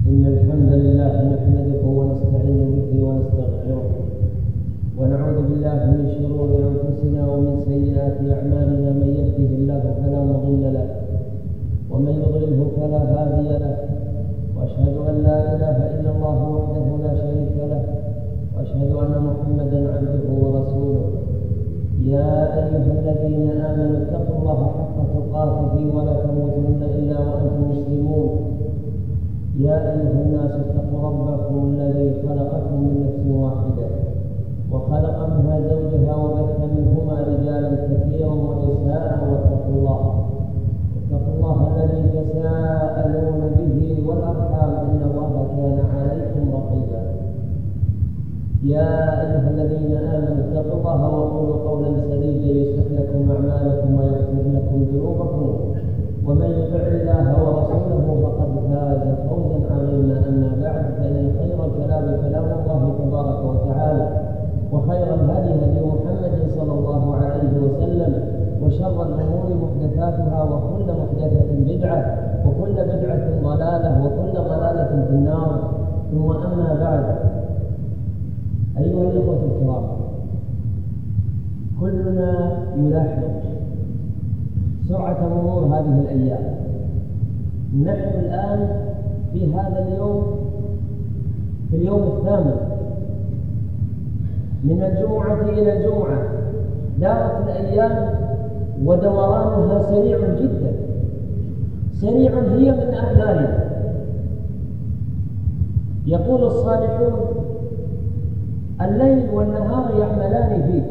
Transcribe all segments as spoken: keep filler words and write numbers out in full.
إن الحمد لله نحمده ونستعين به ونستغفره ونعوذ بالله من شرور أنفسنا ومن سيئات أعمالنا. من يهده الله فلا مضل له ومن يضلله فلا هادي له، وأشهد أن لا إله إلا الله وحده لا شريك له، وأشهد أن محمدا عبده ورسوله. يا أيها الذين آمنوا اتقوا الله حق تقاته ولا تموتن إلا وأنتم مسلمون. يا أيها الناس اتقوا ربكم الذي خلقكم من نفس واحدة وخلق منها زوجها وبث منهما رجالا كثيرا ونساء، واتقوا الله اتقوا الله الذي تساءلون به والأرحام إن الله كان عليكم رقيبا. يا أيها الذين آمنوا اتقوا الله وقولوا قولا سديدا يصلح لكم أعمالكم ويغفر لكم ذنوبكم، ومن يطع الله ورسوله فقد فاز فوزا عظيما. أما بعد، فإن خير الكلام كلام الله تبارك وتعالى، وخير الهدي هدي محمد صلى الله عليه وسلم، وشر الأمور محدثاتها، وكل محدثة بدعة، وكل بدعة ضلالة، وكل ضلالة في النار. ثم أما بعد، أيها الإخوة الكرام، كلنا يلاحظ سرعة مرور هذه الأيام. نحن الآن في هذا اليوم في اليوم الثامن من الجمعة إلى الجمعة. دارت الأيام ودورانها سريع جدا، سريع هي من أعمالنا. يقول الصالحون: الليل والنهار يعملان فيك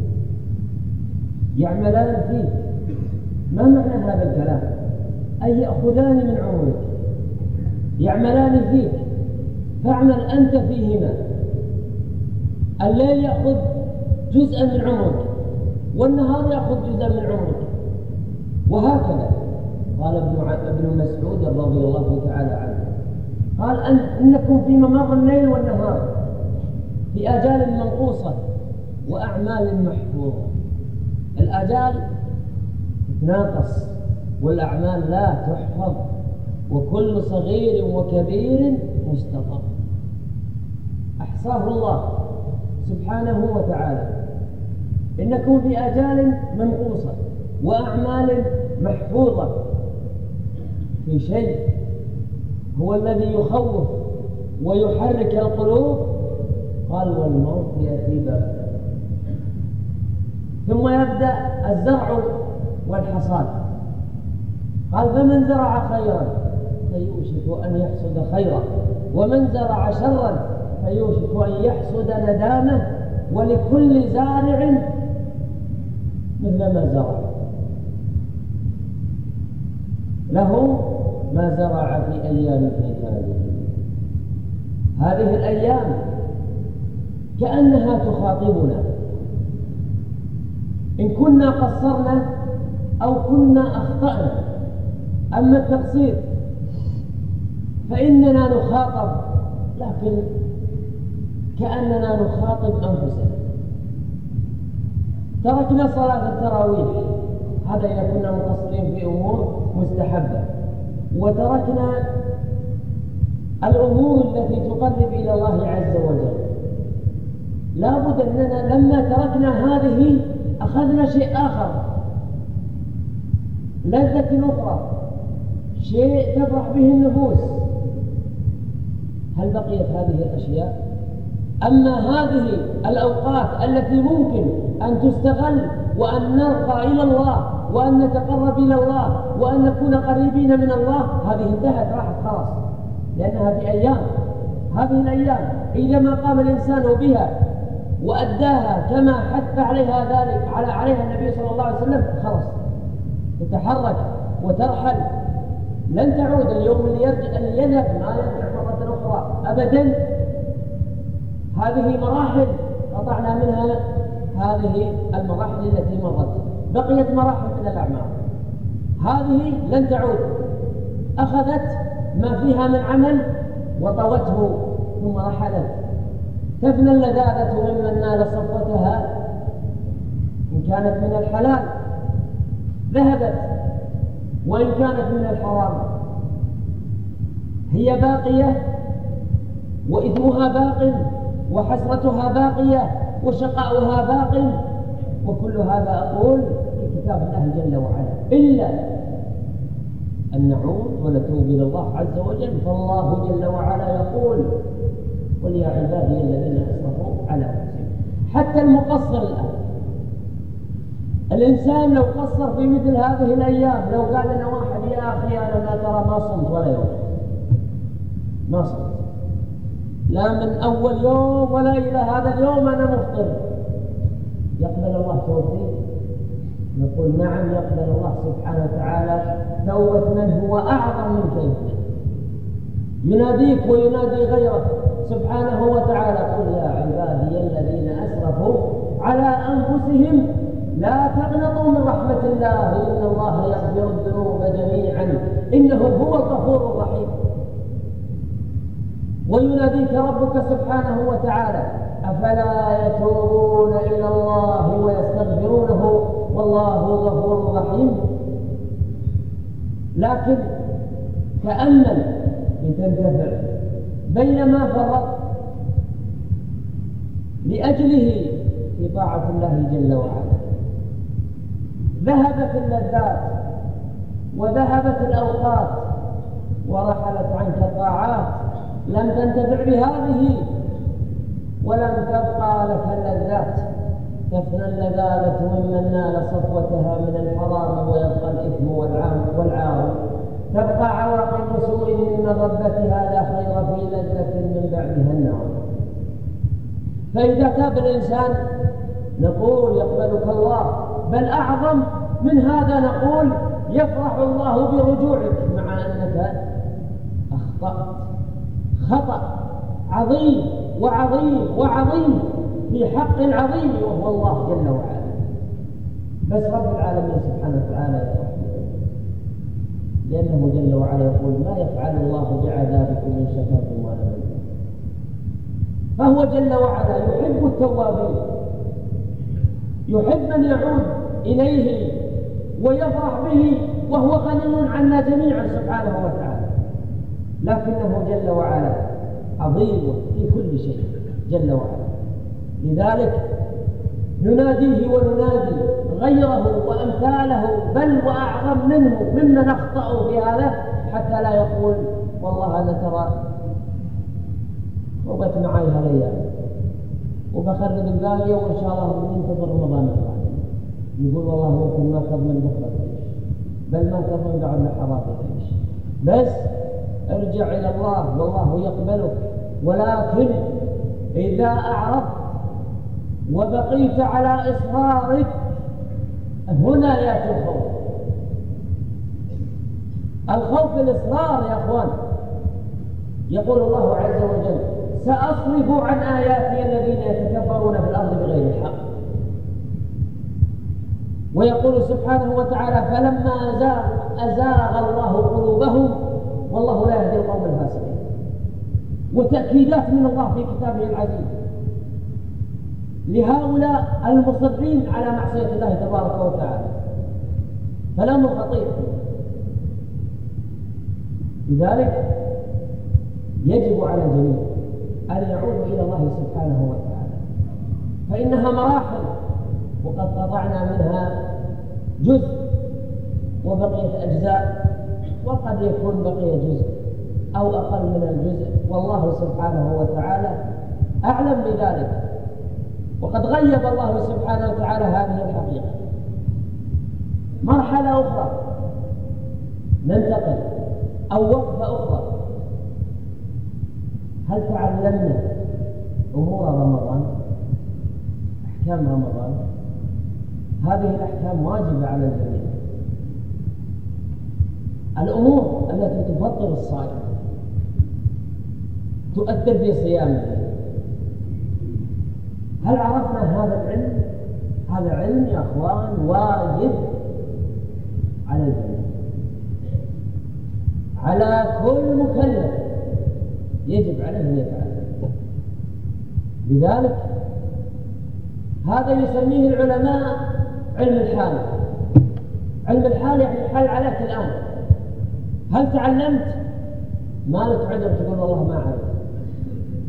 يعملان فيك ما معنى هذا الكلام؟ أي يأخذان من عمرك، يعملان فيك، فاعمل أنت فيهما. الليل يأخذ جزءا من عمرك، والنهار يأخذ جزءا من عمرك، وهكذا. قال ابن مسعود رضي الله تعالى عنه، قال أن إنكم في ممر الليل والنهار في آجال منقوصة وأعمال محفوظة. الآجال تتناقص والأعمال لا تحفظ، وكل صغير وكبير مستطر. أحصاه الله سبحانه وتعالى. إنكم في آجال منقوصة وأعمال محفوظة. في شيء هو الذي يخوف ويحرك القلوب، قال: والموت يأتي بغتة. ثم يبدأ الزرع والحصاد. قال: فمن زرع خيرا فيوشك أن يحصد خيرا، ومن زرع شرا فيوشك أن يحصد ندامه، ولكل زارع مثل ما زرع، له ما زرع في أيامه هذه. هذه الأيام كأنها تخاطبنا، إن كنا قصرنا أو كنا أخطأنا. أما التقصير فإننا نخاطب، لكن كأننا نخاطب أنفسنا. تركنا صلاة التراويح، هذا إذا كنا مقصرين في أمور مستحبة، وتركنا الأمور التي تقرب إلى الله عز وجل. لا بد أننا لما تركنا هذه أخذنا شيء آخر، لذة أخرى، شيء تفرح به النفوس. هل بقيت هذه الأشياء؟ أما هذه الأوقات التي ممكن أن تستغل وأن نرقى إلى الله وأن نتقرب إلى الله وأن نكون قريبين من الله، هذه انتهت، راحت خلاص، لأنها في أيام. هذه الأيام إذا ما قام الإنسان بها وأداها كما حث عليها ذلك على عليها النبي صلى الله عليه وسلم، خلاص تتحرك وترحل، لن تعود. اليوم اللي يرجع اللي يذهب ما يرجع مرة أخرى أبدا. هذه مراحل قطعنا منها هذه المراحل التي مرت، بقيت مراحل من الأعمال، هذه لن تعود. أخذت ما فيها من عمل وطوته ثم رحلت. تفنى اللذاذة ممن نال صفوتها، إن كانت من الحلال ذهبت، وإن كانت من الحرام هي باقية وإثمها باق وحسرتها باقية وشقاؤها باق، وكل هذا أقول في كتاب الله جل وعلا، إلا أن نعود ونتوب إلى الله عز وجل. فالله جل وعلا يقول: قل يا عبادي الذين أسرفوا على أنفسهم. حتى المقصر الآن، الإنسان لو قصر في مثل هذه الأيام، لو قال لنا واحد: يا أخي أنا ما ترى ما صمت ولا يوم، ما صمت لا من أول يوم ولا إلى هذا اليوم أنا مفطر، يقبل الله توبتي؟ نقول: نعم، يقبل الله سبحانه وتعالى توبة من هو أعظم منك أنت. يناديك وينادي غيره سبحانه وتعالى: قل يا عبادي الذين أسرفوا على أنفسهم لا تقنطوا من رحمة الله إن الله يغفر الذنوب جميعا إنه هو الغفور الرحيم. ويناديك ربك سبحانه وتعالى: أفلا يتوبون إلى الله ويستغفرونه والله غفور رحيم. لكن تأمل لتنتفع بينما فرط لأجله في طاعة الله جل وعلا، ذهبت اللذات وذهبت الأوقات ورحلت عنك الطاعات، لم تنتفع بهذه ولم تبقى لك اللذات. تفنى اللذاذة ممن نال صفوتها من الحرام ويبقى الإثم والعار، تبقى عواقب سوء من ربتها لا خير في لذة من بعدها النار. فإذا تاب الإنسان نقول: يقبلك الله، بل أعظم من هذا نقول: يفرح الله برجوعك، مع أنك أخطأت خطأ عظيم وعظيم وعظيم في حق عظيم وهو الله جل وعلا. بس رب العالمين سبحانه وتعالى يفرح بك، لأنه جل وعلا يقول: ما يفعل الله بعذابكم إن شكرتم وآمنتم. فهو جل وعلا يحب التوابين، يحب أن يعود إليه ويفرح به، وهو غني عنا جميعا سبحانه وتعالى. لكنه جل وعلا عظيم في كل شيء جل وعلا، لذلك نناديه وننادي غيره وأمثاله بل وأعظم منه ممن أخطأوا في هذا، حتى لا يقول: والله أنا ترى وبت معي هالأيام وبخرج الباقية وإن شاء الله ننتظر رمضان القادم. يقول: والله ممكن ما تضمن بكرة تعيش، بل ما تضمن بعد لحظات تعيش. بس ارجع إلى الله والله يقبلك. ولكن إذا أعرضت وبقيت على إصرارك هنا يأتي الخوف. الخوف الإصرار يا أخوان. يقول الله عز وجل: سأصرف عن آياتي الذين يتكبرون في الأرض بغير الحق. ويقول سبحانه وتعالى: فلما أزاغ, أزاغ الله قلوبهم والله لا يهدي القوم الفاسقين. وتأكيدات من الله في كتابه العزيز لهؤلاء المصرين على معصية الله تبارك وتعالى. كلام خطير. لذلك يجب على الجميع أن يعودوا إلى الله سبحانه وتعالى، فإنها مراحل وقد قطعنا منها جزء وبقيت أجزاء، وقد يكون بقي جزء أو أقل من الجزء، والله سبحانه وتعالى أعلم بذلك. وقد غيب الله سبحانه وتعالى هذه الحقيقة. مرحلة أخرى ننتقل أو وقفة أخرى. هل تعلمنا أمور رمضان؟ أحكام رمضان؟ هذه الأحكام واجبة على الجميع. الأمور التي تفطر الصائم تؤثر في صيامه، هل عرفنا هذا العلم؟ هذا علم يا أخوان واجب على الجميع، على كل مكلف يجب عليه أن يتعلم. لذلك هذا يسميه العلماء علم الحال. علم الحال يعني الحال عليك الآن. هل تعلمت؟ ما لك عذر تقول والله ما أعرف.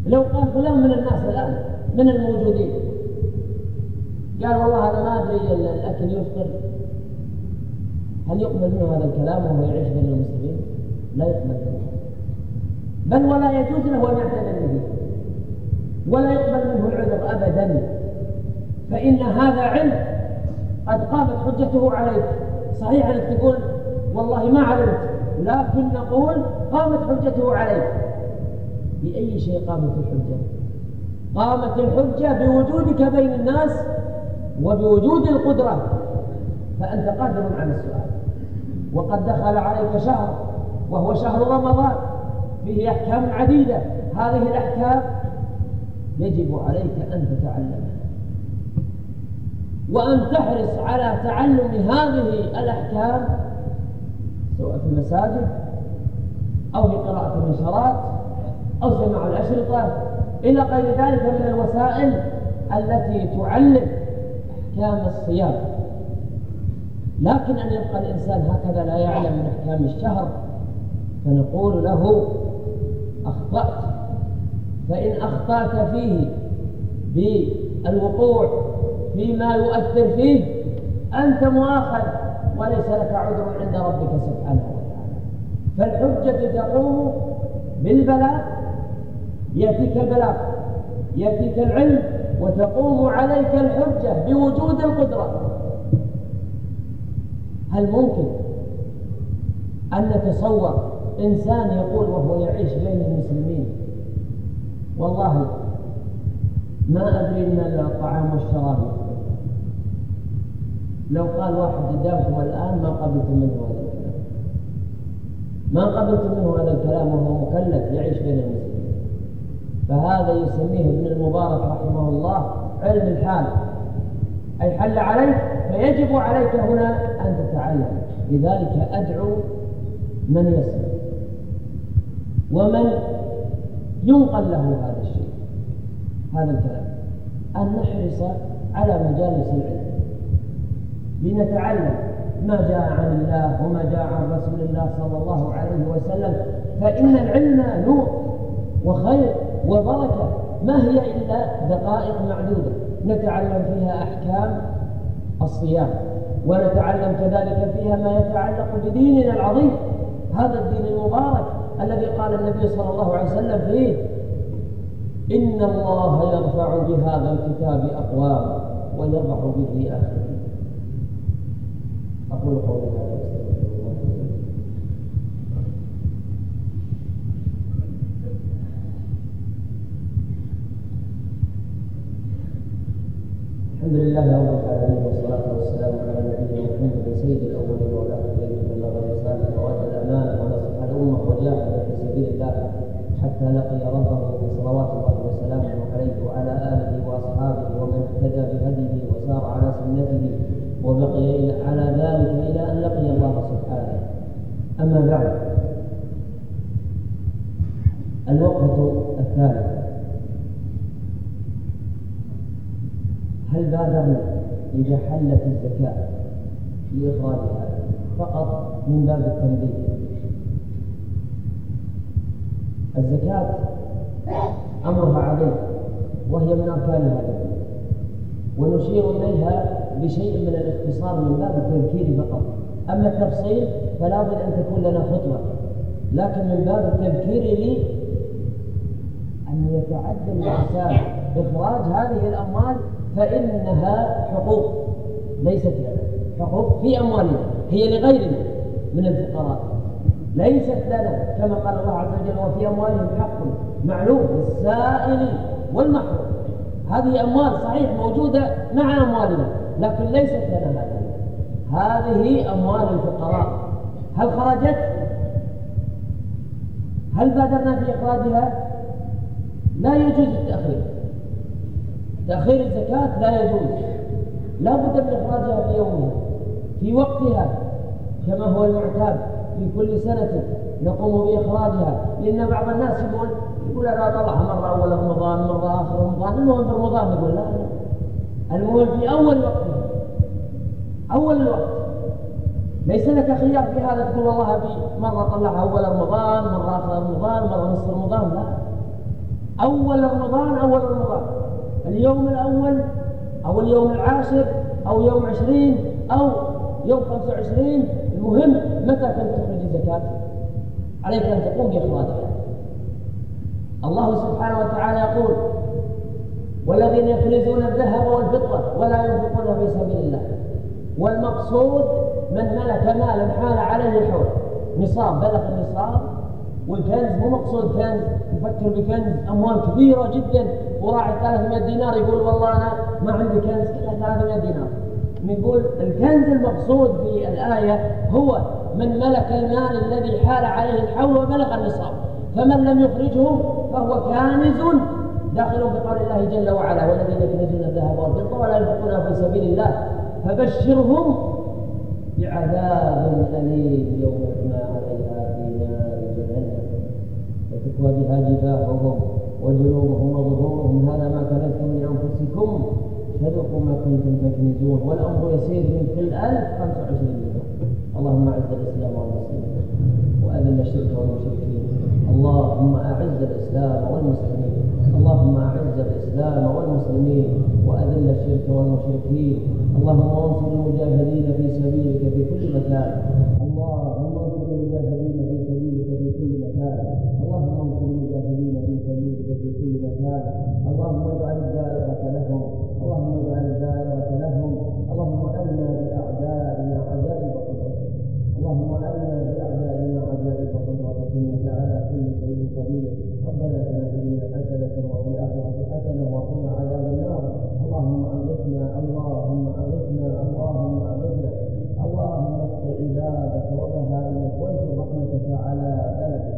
لو قال فلان من الناس الآن من الموجودين قال والله أنا ما أدري الأكل يفطر، هل يقبل منه هذا الكلام وهو يعيش بين المسلمين؟ لا يقبل منه، بل ولا يجوز له أن يعتذر به، ولا يقبل منه العذر أبدا، فإن هذا علم قد قامت حجته عليك. صحيح أنك تقول والله ما علمت، لكن نقول قامت حجته عليك. بأي شيء قامت الحجة؟ قامت الحجة بوجودك بين الناس وبوجود القدرة، فأنت قادر على السؤال. وقد دخل عليك شهر وهو شهر رمضان فيه أحكام عديدة، هذه الأحكام يجب عليك أن تتعلمها وأن تحرص على تعلم هذه الأحكام، سواء في المساجد أو في قراءة المنشورات أو سماع الأشرطة إلى غير ذلك من الوسائل التي تعلم أحكام الصيام. لكن أن يبقى الإنسان هكذا لا يعلم من أحكام الشهر فنقول له أخطأت، فإن أخطأت فيه بالوقوع فيما يؤثر فيه أنت مؤاخذ وليس لك عذر عند ربك سبحانه وتعالى. فالحجة تقوم بالبلاغ، يأتيك البلاغ يأتيك العلم، وتقوم عليك الحجة بوجود القدرة. هل ممكن أن نتصور إنسان يقول وهو يعيش بين المسلمين والله ما أدري من الطعام والشراب؟ لو قال واحد قدامكم الآن ما قبلتم منه هذا الكلام، ما قبلتم منه هذا الكلام وهو مكلف يعيش بين المسلمين، فهذا يسميه ابن المبارك رحمه الله علم الحال، أي حل عليك فيجب عليك هنا أن تتعلم. لذلك أدعو من يسمع ومن ينقل له هذا الشيء هذا الكلام أن نحرص على مجالس العلم لنتعلم ما جاء عن الله وما جاء عن رسول الله صلى الله عليه وسلم، فإن العلم نور وخير وبركة، ما هي إلا دقائق معدودة نتعلم فيها أحكام الصيام، ونتعلم كذلك فيها ما يتعلق بديننا العظيم، هذا الدين المبارك الذي قال النبي صلى الله عليه وسلم فيه إن الله يرفع بهذا الكتاب أقوام ويضع به آخرين. أقول قولي هذا. الحمد لله رب العالمين والصلاة والسلام على نبينا محمد سيد الأولين والآخرين، بلغ الرسالة وأدى الأمانة ونصح الأمة وجاهد في سبيل الله حتى لقي ربه صلوات الله وسلامه عليه وعلى آله وأصحابه ومن اهتدى بهديه وسار على سنته وبقي على ذلك إلى أن لقي الله سبحانه. أما بعد، الوقفة الثالثة: هل بادرنا إذا حلت الزكاة لإخراجها فقط من باب التنبيه؟ الزكاة أمرها عظيم وهي من أركان هذا الدين، ونشير إليها بشيء من الاختصار من باب التذكير فقط. أما التفصيل فلا بد أن تكون لنا خطوة، لكن من باب التذكير لي أن يتعدى الإنسان إخراج هذه الأموال، فإنها حقوق ليست لنا، حقوق في أموالنا هي لغيرنا من الفقراء، ليست لنا، كما قال الله عز وجل وفي أموالهم حق معلوم للسائل والمحروم. هذه أموال صحيح موجودة مع أموالنا لكن ليست لنا، هذه هذه أموال الفقراء. هل خرجت؟ هل بادرنا في إخراجها؟ لا يجوز التأخير، تأخير الزكاة لا يجوز، لا بد من إخراجها في يومها في وقتها كما هو المعتاد في كل سنة نقوم بإخراجها. لأن بعض الناس يقول يقول أنا طلعها مرة أول رمضان مرة آخر رمضان، المهم في رمضان، يقول لا لا، المهم في أول وقتها، أول الوقت، ليس لك خيار في هذا تقول والله أبي مرة طلعها أول رمضان مرة آخر رمضان مرة نصف رمضان، لا، أول رمضان أول رمضان، اليوم الأول أو اليوم العاشر أو يوم عشرين أو يوم خمسة وعشرين، المهم متى كنت تخرج الزكاة عليك أن تقوم بإخراجها. الله سبحانه وتعالى يقول: والذين يكنزون الذهب والفضة ولا ينفقونها في سبيل الله. والمقصود من ملك مالا حال عليه الحول، نصاب بلغ النصاب. والكنز مو مقصود كنز يفكر بكنز أموال كبيرة جدا وراعي ثلاثمائة دينار يقول والله أنا ما عندي كنز كلها ثلاثمائة دينار. نقول الكنز المقصود في الآية هو من ملك المال الذي حال عليه الحول وبلغ النصاب، فمن لم يخرجه فهو كانز داخل بقول الله جل وعلا: والذين يكنزون الذهب والفضة ولا ينفقونها في سبيل الله فبشرهم بعذاب أليم يوم يحمى عليها في نار جهنم فتكوى بها جباههم وجنوبهم وظهورهم هذا ما كنزتم لأنفسكم فذوقوا ما كنتم تكنزون. والأمر يسير من كل ألف خمسة وعشرين مليون. اللهم أعز الإسلام والمسلمين وأذل الشرك والمشركين. اللهم أعز الإسلام والمسلمين اللهم أعز الإسلام والمسلمين وأذل الشرك والمشركين. اللهم انصر المجاهدين في سبيلك في كل مكان. اللهم انصر المجاهدين في سبيلك في كل مكان. اللهم انصر المجاهدين في سبيلك في كل مكان. اللهم اجعل الدائرة لهم. اللهم اجعل الدائرة لهم. اللهم أرنا بأعدائنا عجائب قدرتك. اللهم أرنا بأعدائنا عجائب قدرتك إنك على كل شيء قدير. ربنا آتنا في الدنيا حسنة وفي الآخرة حسنة وقنا عذاب النار. اللهم أغثنا اللهم أغثنا اللهم أغثنا. اللهم اسق عبادك وبهائمك وانشر رحمتك على بلدك.